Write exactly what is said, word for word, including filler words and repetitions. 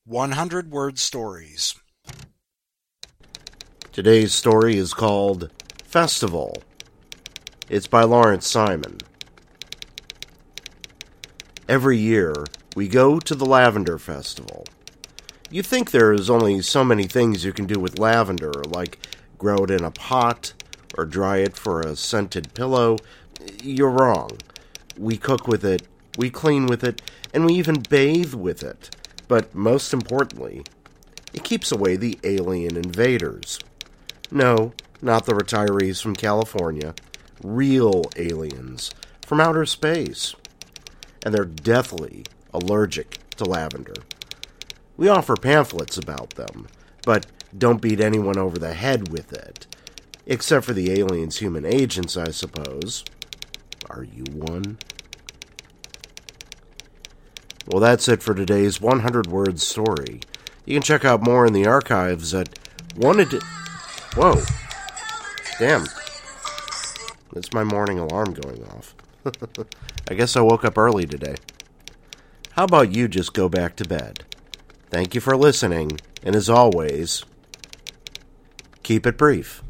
one hundred word stories. Today's story is called Festival. It's by Lawrence Simon. Every year, we go to the Lavender Festival. You think there's only so many things you can do with lavender, like grow it in a pot or dry it for a scented pillow. You're wrong. We cook with it, we clean with it, and we even bathe with it. But most importantly, it keeps away the alien invaders. No, not the retirees from California. Real aliens from outer space. And they're deathly allergic to lavender. We offer pamphlets about them, but don't beat anyone over the head with it. Except for the aliens' human agents, I suppose. Are you one? Well, that's it for today's one hundred word story. You can check out more in the archives at wanted. Whoa. Damn. That's my morning alarm going off. I guess I woke up early today. How about you just go back to bed? Thank you for listening, and as always, keep it brief.